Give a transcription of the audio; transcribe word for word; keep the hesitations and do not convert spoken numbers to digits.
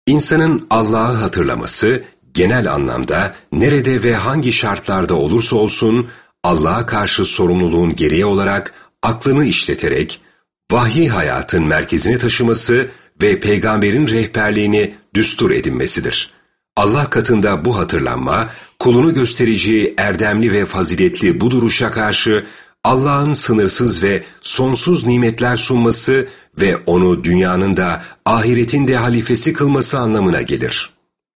İnsanın Allah'ı hatırlaması, genel anlamda nerede ve hangi şartlarda olursa olsun Allah'a karşı sorumluluğun gereği olarak aklını işleterek vahyi hayatın merkezine taşıması ve peygamberin rehberliğini düstur edinmesidir. Allah katında bu hatırlanma, kulunu göstereceği erdemli ve faziletli bu duruşa karşı Allah'ın sınırsız ve sonsuz nimetler sunması ve onu dünyanın da ahiretin de halifesi kılması anlamına gelir.